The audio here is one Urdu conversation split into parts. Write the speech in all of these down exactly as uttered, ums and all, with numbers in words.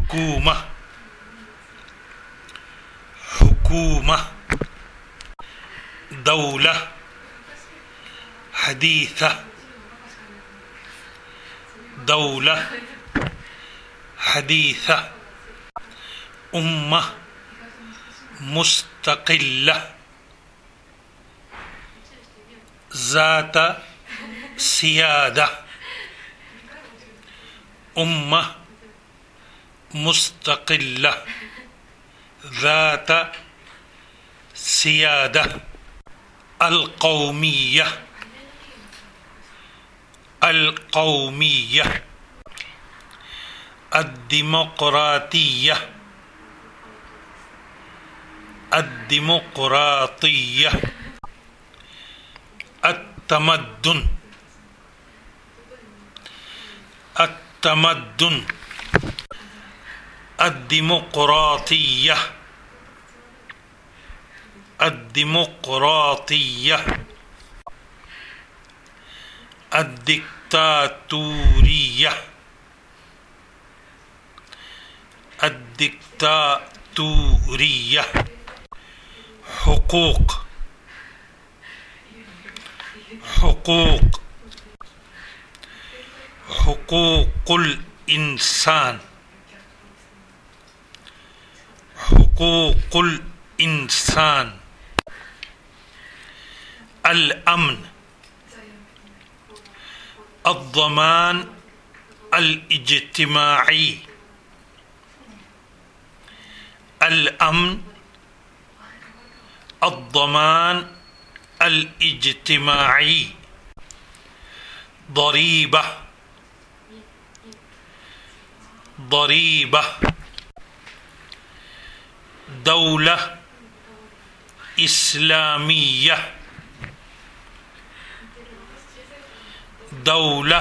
حکومہ حکومہ دولہ حدیثہ دولہ حدیثہ امہ مستقلہ ذات سیادہ امہ مستقلہ ذات سیادہ القومیہ القومیہ الدیمقراطیہ الدیمقراطیہ التمدن التمدن الدیمقراطیہ الدیمقراطیہ الدکتاتوریہ الدکتاتوریہ حقوق حقوق حقوق الانسان حقوق الانسان الامن الضمان الاجتماعی الامن الضمان الاجتماعی ضریبہ ضریبہ دولہ اسلامیہ دولہ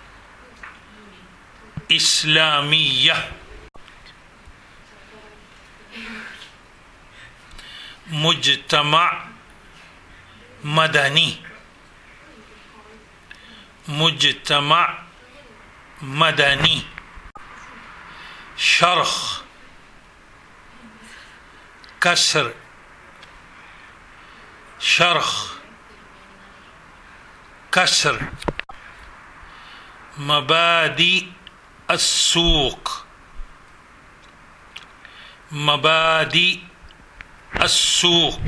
اسلامیہ مجتمع مدنی مجتمع مدنی شرخ کسر شرخ کسر مبادئ السوق مبادئ السوق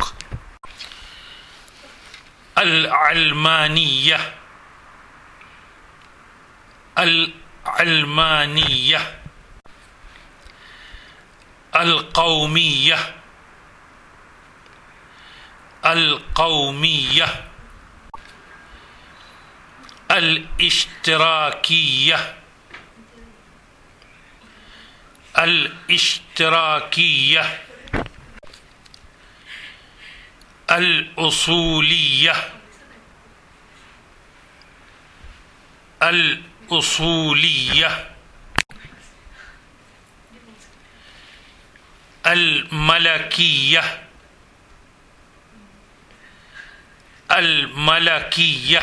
العلمانیہ العلمانیہ القومیہ القومیہ الاشتراکیہ الاشتراکیہ الاصولیہ الاصولیہ الملکیہ الملکیہ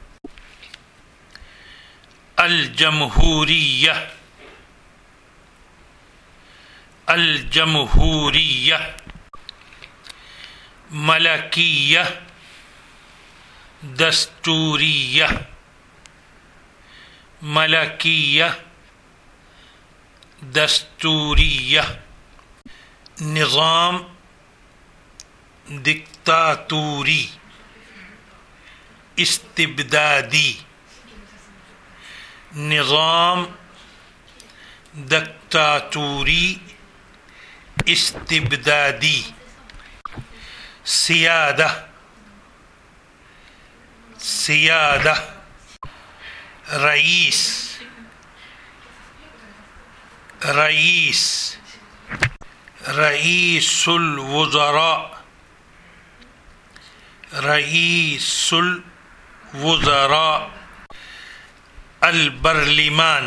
الجمہوریہ الجمہوریہ ملکیہ دستوریہ ملکیہ دستوریہ نظام دکتاتوری استبدادی نظام دکتاتوری استبدادی سیادہ سیادہ رئیس رئیس رئیس الوزراء رئیس الوزراء البرلمان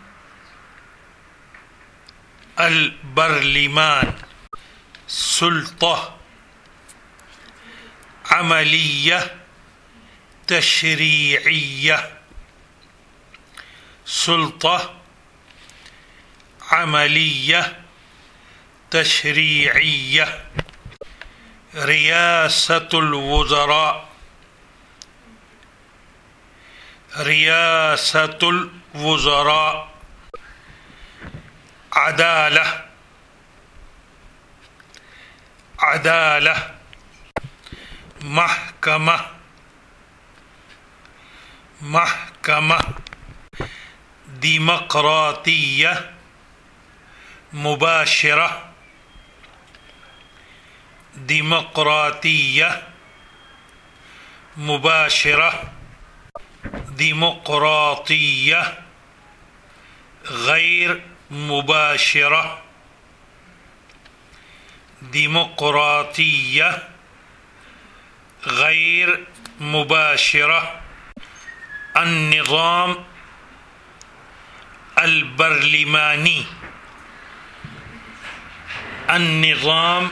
البرلمان سلطہ عملیہ تشریعیہ سلطہ عملية تشريعية رئاسة الوزراء رئاسة الوزراء عدالة عدالة محكمة محكمة ديمقراطية مباشرة ديمقراطية مباشرة ديمقراطية غير مباشرة ديمقراطية غير مباشرة النظام البرلماني النظام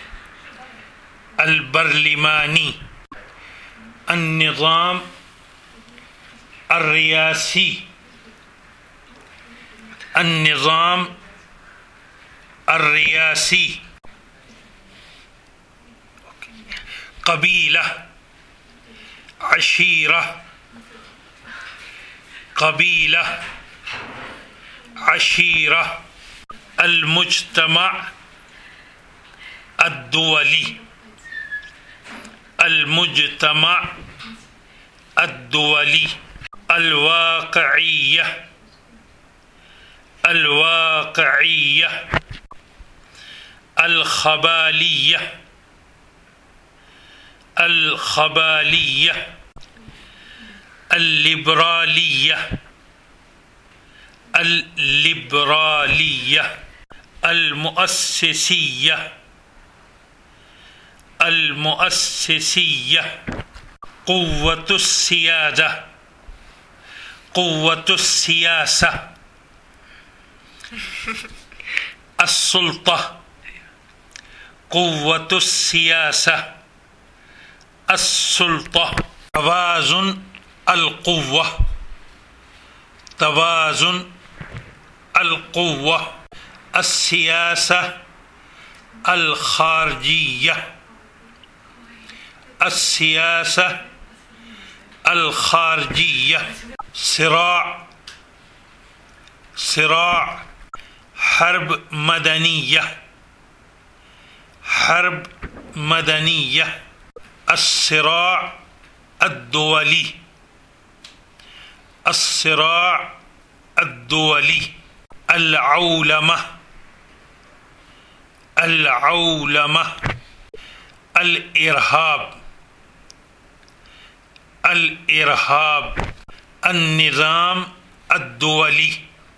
البرلماني النظام الرئاسي النظام الرئاسي قبيلة عشيرة قبيلة عشيرة المجتمع الدولي المجتمع الدولي الواقعية الواقعية الخبالية الخبالية الليبرالية الليبرالية المؤسسية المؤسسية قوة السيادة قوة السياسة السلطة قوة السياسة السلطة توازن القوة توازن القوة السياسة الخارجية السياسة الخارجية صراع صراع حرب مدنية حرب مدنية الصراع الدولي الصراع الدولي العولمة العولمة الإرهاب الإرهاب النظام الدولي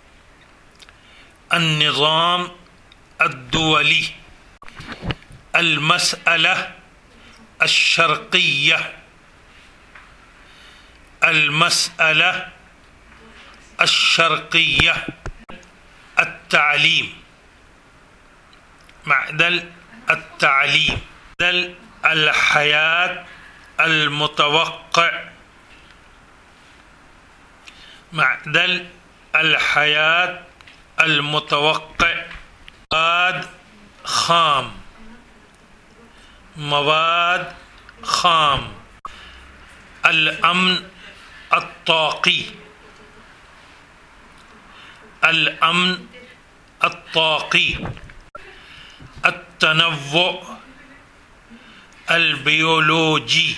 النظام الدولي المسألة الشرقية المسألة الشرقية التعليم معدل التعليم معدل الحياة المتوقع معدل الحياة المتوقع مواد خام مواد خام الأمن الطاقي الأمن الطاقي التنوع البيولوجي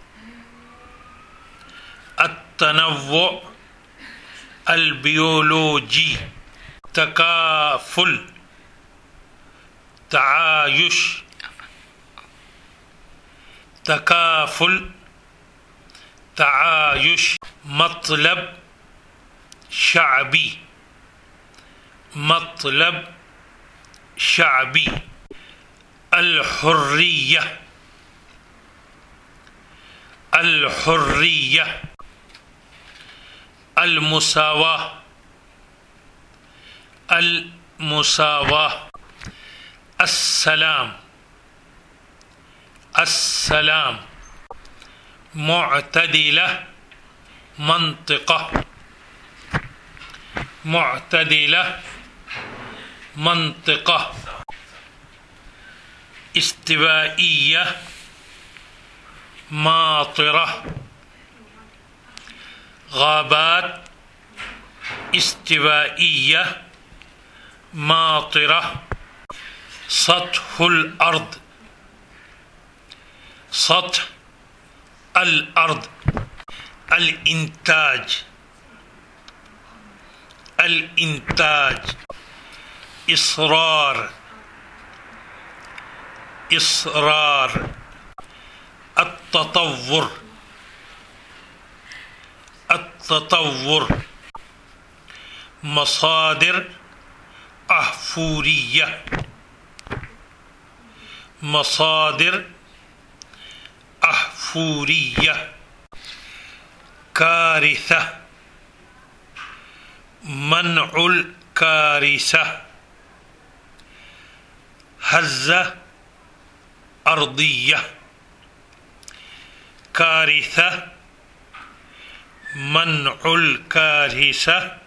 التنوع البيولوجي تكافل تعايش تكافل تعايش مطلب شعبي مطلب شعبي الحرية الحرية المساواة المساواة السلام السلام معتدلة منطقة معتدلة منطقة استوائية ماطرة غابات استوائية ماطرة سطح الأرض سطح الأرض الإنتاج الإنتاج إصرار إصرار التطور التطور مصادر أحفورية مصادر أحفورية كارثة منع الكارثة هزة أرضية كارثة منع الكارثة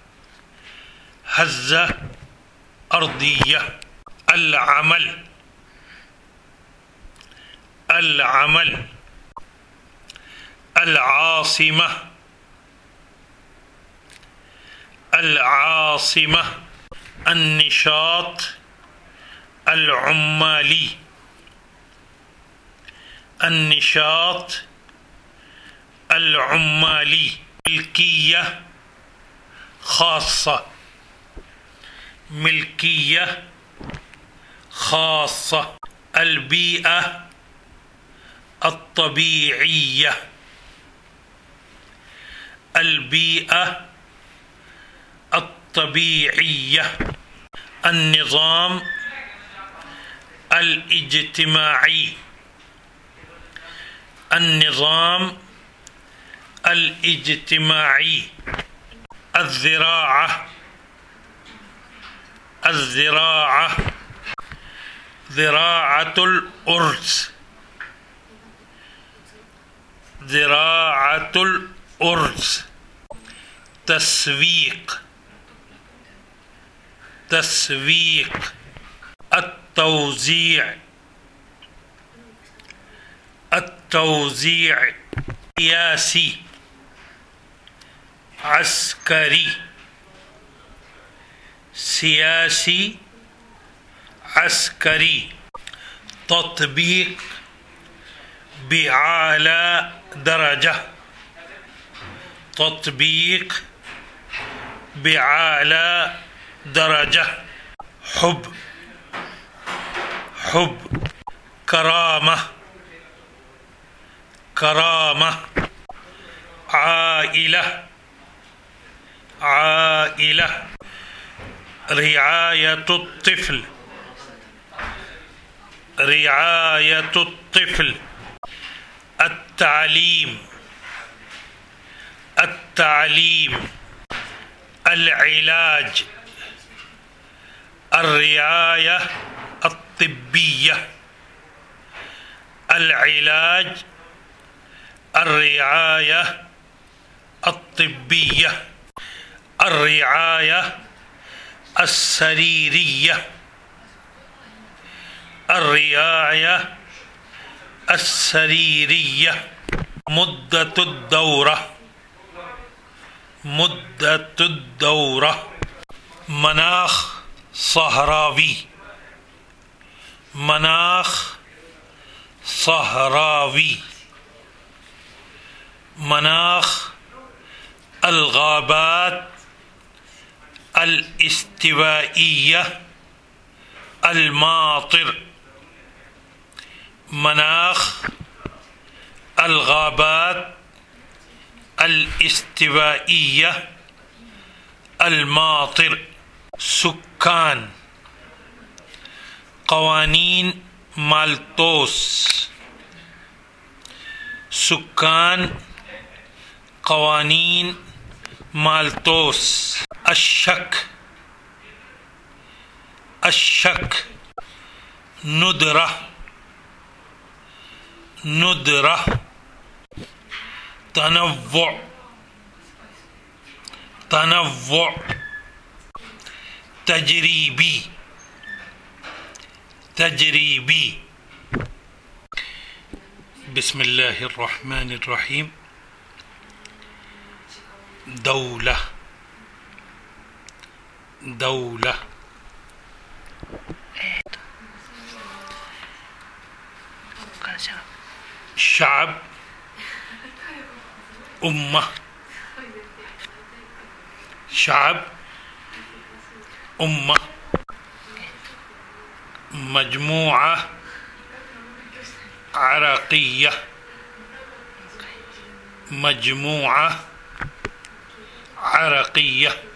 هزة أرضية العمل العمل العاصمة العاصمة النشاط العمالي النشاط العمالي ملكية خاصة ملكية خاصة البيئة الطبيعية البيئة الطبيعية النظام الاجتماعي النظام الاجتماعي الزراعة الزراعة زراعة الأرز زراعة الأرز تسويق تسويق التوزيع التوزيع سياسي عسكري سياسي عسكري تطبيق بأعلى درجة تطبيق بأعلى درجة حب حب كرامة كرامة عائلة عائلة رعاية الطفل رعاية الطفل التعليم التعليم العلاج الرعاية الطبية العلاج الرعاية الطبية الرعاية السريرية الرعاية السريرية مدة الدورة مدة الدورة مناخ صحراوي مناخ صحراوي مناخ الغابات الاستوائية الماطر مناخ الغابات الاستوائية الماطر سكان قوانين مالتوس سكان قوانين مالتوس الشك الشك ندرة ندرة تنوع تنوع تجريبي تجریبی. بسم اللہ الرحمن الرحیم. دولہ دولہ شعب امہ شعب امہ مجموعہ عرقیہ مجموعہ عرقیہ